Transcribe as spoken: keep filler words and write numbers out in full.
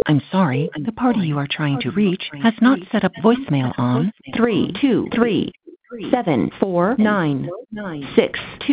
I'm sorry, the party you are trying to reach has not set up voicemail on three two three seven four nine six two.